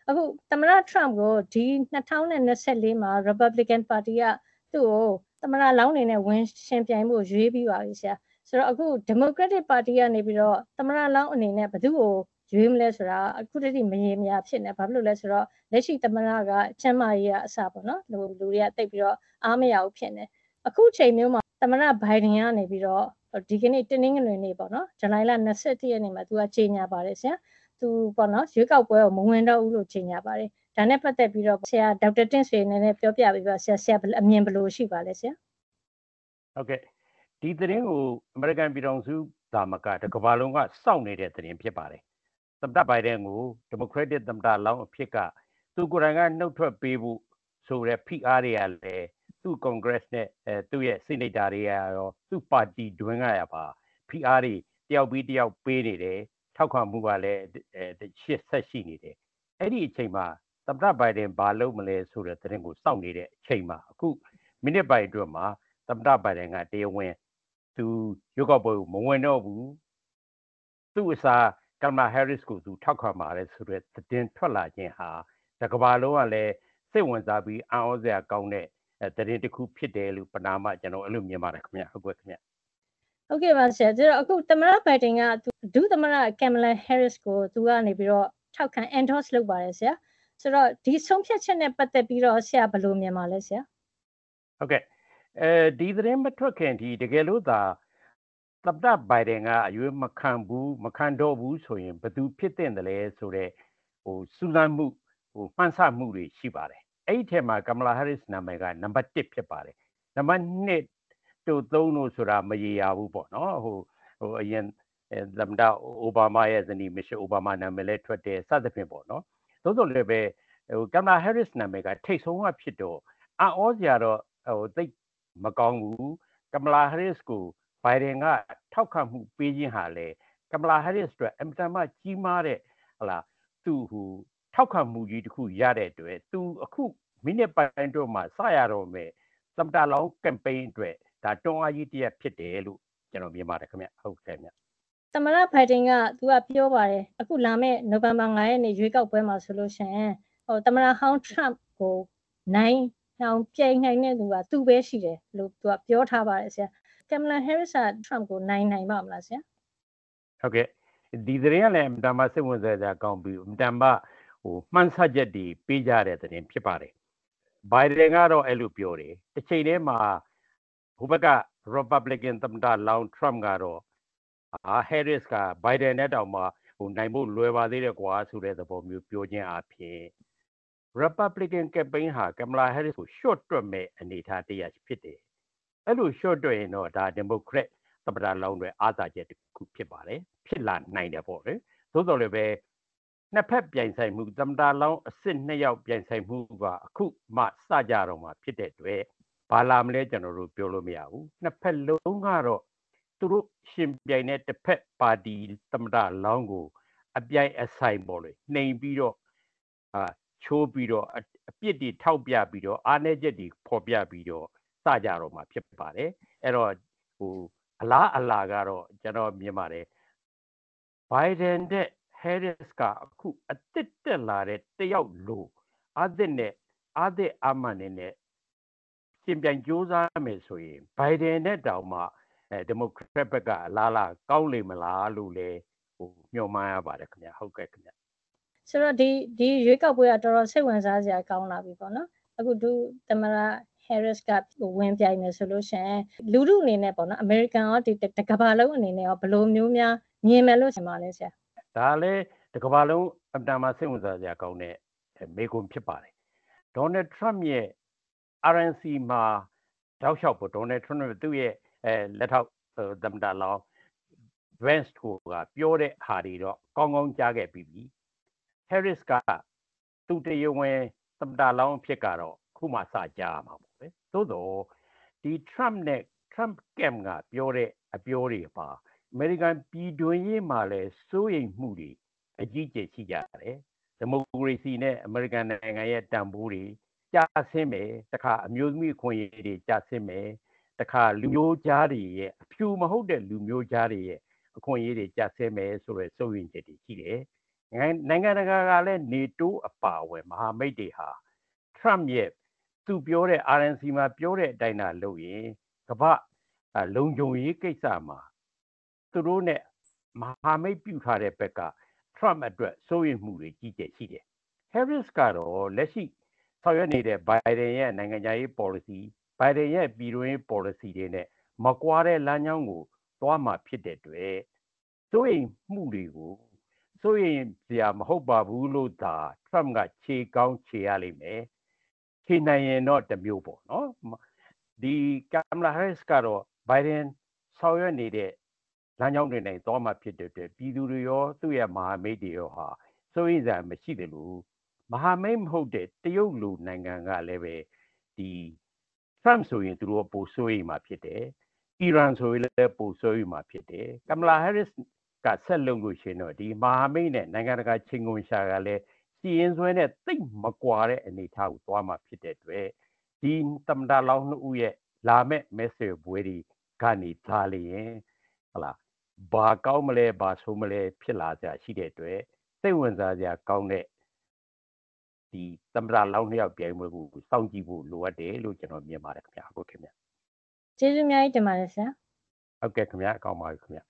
အခုသမ္မတ Trump ကိုဒီ2024မှာ Republican Party ကသူ့ကိုသမ္မတလောင်းအနေနဲ့ဝင်ရှင်ပြိုင်ဖို့ရွေးပြီးပါပြီဆရာဆိုတော့အခု Democratic Party ကနေပြီးတော့သမ္မတလောင်းအနေနဲ့ဘယ်သူ့ကိုရွေးမလဲဆိုတာအခုတည်းကမရေမရာဖြစ်နေဘာဖြစ်လို့လဲဆိုတော့လက်ရှိသမ္မတကကျန်းမာရေးကအစပေါ့နော်လူတွေကတိတ်ပြီးတော့အားမရဘူးဖြစ်နေအခုချိန်မျိုးမှာသမ္မတ Biden ကနေပြီးတော့ဒီကနေ့တင်းနှင်းငွေနေ့ပေါ့နော်ဇူလိုင်လ27ရက်နေ့မှာသူကကြေညာပါတယ်ဆရာသူပေါ့နော်ရွေးကောက်ပွဲကိုမဝင်တော့ဘူးလို့ကြေညာပါတယ်ဒါနဲ့ပတ်သက်ပြီးတော့ဆရာဒေါက်တာတင့်ဆွေနည်းနည်းပြောပြပေးပါဆရာအမြင်ဘယ်လိုရှိပါလဲဆရာဟုတ်ကဲ့ဒီသတင်းကိုအမေရိကန်ပြည်ထောင်စုသာမကတကမ္ဘာလုံးကစောင့်နေတဲ့သတင်းဖြစ်ပါတယ်သမ္မတဘိုင်ဒန်ကိုဒီမိုကရက်တစ်သမ္မတလောင်းအဖြစ်ကသူကိုယ်တိုင်ကနှုတ်ထွက်ပေးဖို့ဆိုတဲ့ဖိအားတွေကလည်းသူ့ Congress နဲ့သူ့ရဲ့ Senator တွေကရောသူ့ပါတီတွင်းကရပါဖိအားတွေတယောက်ပြီးတယောက်ပေးနေတယ်ထောက်ခံမှုကလည်းဆက်ရှိနေတယ်အဲ့ဒီအချိန်မှာသမ္မတဘိုင်ဒန်ဘာလုပ်မလဲဆိုတဲ့သတင်းကိုစောင့်နေတဲ့အချိန်မှာအခုမိနစ်ပိုင်းအတွင်းမှာသမ္မတဘိုင်ဒန်ကတရားဝင်သူရွေးကောက်ပွဲကိုမဝင်တော့ဘူးသူ့အစားကမ်မလာဟဲရစ်ကိုသူထောက်ခံပါတယ်ဆိုတဲ့သတင်းထွက်လာခြင်းဟာတကမ္ဘာလုံးကလည်းစိတ်ဝင်စားပြီးအံ့ဩစရာကောင်းတဲ့သတင်းတစ်ခုဖြစ်တယ်လို့ပနာမကျွန်တော်အဲ့လိုမြင်ပါတယ်ခင်ဗျဟုတ်ကဲ့ခင်ဗျဟုတ်ကဲ့ပါဆရာကျွန်တော်အခုသမ္မတဘိုင်ဒန်ကဒုသမ္မတကမ်မလာဟဲရစ်ကိုသူကနေပြီးတော့ထောက်ခံ endorse လုပ်ပါတယ်ဆရာဆိုတော့ဒီဆုံးဖြတ်ချက်နဲ့ပတ်သက်ပြီးတော့ဆရာဘယ်လိုမြင်ပါလဲဆရာဟုတ်ကဲ့ဒီသတင်းမထွက်ခင်ဒီတကယ်လို့သာသမ္မတဘိုင်ဒန်ကအရွေးမခံတော့ဘူးဆိုရင်ဘယ်သူဖြစ်တဲ့တယ်လဲဆိုတော့စူးစမ်းမှုမှန်းဆမှုတွေရှိပါတယ်အဲ့ဒီထဲမှာကမ်မလာဟဲရစ်နာမည်ကနံပါတ်1ဖြစ်ပါတယ်နံပါတ်2တို့3တို့ဆိုတာမရေရာဘူးပေါ့နော်အရင်သမ္မတအိုဘားမားရဲ့ဇနီးမရှယ်အိုဘားမားနာမည်လည်းထွက်တယ်စသဖြင့်ပေါ့နော်သို့တော်လည်းပဲကမ်မလာဟဲရစ်နာမည်ကထိတ်ဆုံးကဖြစ်တော့အံ့ဩစရာတော့သိမကောင်းဘူးကမ်မလာဟဲရစ်ကိုဘိုင်ဒန်ကထောက်ခံမှုပေးခြင်းဟာလေကမ်မလာဟဲရစ်အတွက်အင်တာမကြီးမားတဲ့ဟလာသူထောက်ခံမှုကြီးတစ်ခုရတဲ့အတွက်သူအခုမိနစ်ပိုင်းတော့မှစရတော့မယ်သမ္မတလောင်းကမ်ပိန်းအတွက်ဒါတွန်းအားကြီးတစ်ရပ်ဖြစ်တယ်လို့ကျွန်တော်မြင်ပါတယ်ခင်ဗျဟုတ်ကဲ့ဗျသမ္မတဘိုင်ဒန်ကသူကပြောပါတယ်အခုလာမယ့်နိုဝင်ဘာ9ရက်နေ့ရွေးကောက်ပွဲမှာဆိုလို့ရှိရင်သမ္မတဟောင်း Trump ကိုနိုင်အောင်ပြိုင်နိုင်တဲ့သူကသူပဲရှိတယ်လို့သူကပြောထားပါတယ်ဆရာကမ်မလာဟဲရစ်က Trump ကိုနိုင်ပါမလားဆရာဟုတ်ကဲ့ဒီသတင်းကလည်းအင်တာမစိတ်ဝင်စားစရာကောင်းပြီးအင်တာမမှန်းဆချက်တွေပေးကြတဲ့သတင်းဖြစ်ပါတယ်ဘိုင်ဒန်ကတော့အဲ့လိုပြောတယ်တစ်ချိန်တည်းမှာဟိုဘက်က Republican သမ္မတလောင်း Trump ကတော့Harris က Biden နဲ့တောင်မှနိုင်ဖို့လွယ်ပါသေးတယ်ကွာဆိုတဲ့သဘောမျိုးပြောခြင်းအပြင် Republican campaign ဟာ Kamala Harris ကို short တွက်မဲ့အနေအထားတရဖြစ်တယ်အဲ့လို short တွက်ရင်တော့ဒါ Democrat သမ္မတလောင်းတွေအားသာချက်တစ်ခုဖြစ်ပါတယ်ဖြစ်လာနိုင်တယ်ပေါ့လေသို့တော်လည်းပဲနှစ်ဖက်ပြိုင်ဆိုင်မှုသမ္မတလောင်းအစ်စ်နှစ်ယောက်ပြိုင်ဆိုင်မှုကအခုမှစကြတော့မှဖြစ်တဲ့အတွက်ဘာလာမလဲကျွန်တော်တို့ပြောလို့မရဘူးနှစ်ဖက်လုံးကတော့သူတို့ရှင်ပြိုင်တဲ့တစ်ဖက်ပါတီသမ္မတလောင်းကိုအပြိုင်အဆိုင်ပေါ့လေနှိမ်ပြီးတော့ချိုးပြီးတော့အပြစ်တွေထောက်ပြပြီးတော့အားနည်းချက်တွေဖော်ပြပြီးတော့စကြတော့မှဖြစ်ပါတယ်အဲ့တော့အလားကတော့ကျွန်တော်မြင်ပါတယ်ဘိုင်ဒန်တဲ့ Harris ကအခုအသစ်တက်လာတဲ့တယောက်လို့အသစ်အမှန်နဲ့ရှင်ပြိုင်ကြိုးစားမယ်ဆိုရင်ဘိုင်ဒန်နဲ့တောင်မှဒီမိုကရက်ဘက်ကအလားကောင်းလိမ့်မလားလို့လည်းညွှန်မှန်းရပါတယ်ခင်ဗျဟုတ်ကဲ့ခင်ဗျဆိုတော့ဒီရွေးကောက်ပွဲကတော်တော်စိတ်ဝင်စားစရာကောင်းလာပြီပေါ့နော်အခုဒုသမ္မတ Harris ကဝင်ပြိုင်မယ်ဆိုလို့ရှိရင်လူထုအနေနဲ့ပေါ့နော် American ရောဒီတကမ္ဘာလုံးအနေနဲ့ရောဘယ်လိုမျိုးများမြင်မယ်လို့ထင်ပါလဲဆရာဒါလည်းတကမ္ဘာလုံးအမှန်မှစိတ်ဝင်စားစရာကောင်းတဲ့မေးခွန်းဖြစ်ပါတယ်ဒေါ်နယ်ထရမ့်ရဲ့ RNC မှာတောက်လျှောက်ပေါ့ဒေါ်နယ်ထရမ့်သူ့ရဲ့လက်ထောက်သမ္မတလောင်း Vance ကိုကပြောတဲ့ဟာတွေတော့ကောင်းကောင်းကြားခဲ့ပြီးပြီ Harris ကသူ့တရားဝင်သမ္မတလောင်းဖြစ်ကတော့ခုမှစကြားရမှာပေါ့ပဲသို့တော့ဒီ Trump camp ကပြောတဲ့အပြောတွေပါအမေရိကန်ပြည်တွင်းရေးမှာလည်းစိုးရိမ်မှုတွေအကြီးကျယ်ရှိကြတယ်ဒီမိုကရေစီနဲ့အမေရိကန်နိုင်ငံရဲ့တန်ဖိုးတွေကျဆင်းမယ်တခါအမျိုးသမီးအခွင့်အရေးတွေကျဆင်းမယ်တခါလူမျိုးကြားတွေရဲ့အဖြူမဟုတ်တဲ့လူမျိုးကြားတွေရဲ့အခွင့်အရေးတွေကျဆင်းမယ်ဆိုတဲ့စိုးရိမ်ချက်တွေရှိတယ်နိုင်ငံတကာကလည်း NATO အပါအဝင်မဟာမိတ်တွေဟာ Trump ရဲ့သူပြောတဲ့ RNC မှာပြောတဲ့အတိုင်းသာလုပ်ရင်ကမ္ဘာလုံခြုံရေးကိစ္စမှာသူတို့နဲ့မဟာမိတ်ပြုထားတဲ့ဘက်က Trump အတွက်စိုးရိမ်မှုတွေကြီးကျယ်ရှိတယ်။ Harris ကတော့လက်ရှိဆောင်ရွက်နေတဲ့ Biden ရဲ့နိုင်ငံခြားရေး policy Biden ရဲ့ပြည်တွင်းရေး policy တွေနဲ့မကွာတဲ့လမ်းကြောင်းကိုသွားမှာဖြစ်တဲ့အတွက်စိုးရိမ်မှုတွေကိုစိုးရိမ်စရာမဟုတ်ပါဘူးလို့သာ Trump ကခြေကောင်းခြေရလိမ့်မယ်။ခြေနိုင်ရင်တော့တစ်မျိုးပေါ့နော်။ဒီ Kamala Harris ကတော့ Biden ဆောင်ရွက်နေတဲ့လမ်းကြောင်းတွေနဲ့သွားမှာဖြစ်တဲ့အတွက်ပြည်သူတွေရောသူ့ရဲ့မဟာမိတ်တွေရောဟာစိုးရိမ်စရာမရှိတယ်လို့မဟာမိတ်မဟုတ်တဲ့တရုတ်လူနိုင်ငံကလည်းပဲဒီ Trump ဆိုရင်သူတို့ပိုစိုးရိမ်မှာဖြစ်တယ်။ Iran ဆိုရင်လည်းပိုစိုးရိမ်မှာဖြစ်တယ်။ Kamala Harris ကဆက်လုပ်လို့ရှိရင်တော့ဒီမဟာမိတ်နဲ့နိုင်ငံတကာချင်းကုန်ရှာကလည်းစီရင်ဆွဲနဲ့သိပ်မကွာတဲ့အနေအထားကိုသွားမှာဖြစ်တဲ့အတွက်ဒီသမ္မတလောင်းနှစ်ဦးရဲ့လာမဲ့မဲဆွယ်ပွဲတွေကနေသားလျင်ဟလာဘာကောင်းမလဲဘာဆိုးမလဲဖြစ်လာကြရှိတဲ့အတွက်စိတ်ဝင်စားစရာကောင်းတဲ့ဒီသမ္မတလောင်းနှစ်ယောက်ပြိုင်ပွဲကိုစောင့်ကြည့်ဖို့လိုအပ်တယ်လို့ကျွန်တော်မြင်ပါတယ်ခင်ဗျာဟုတ်ကဲ့ခင်ဗျာကျေးဇူးအများကြီးတင်ပါတယ်ဆရာဟုတ်ကဲ့ခင်ဗျာကောင်းပါပြီခင်ဗျာ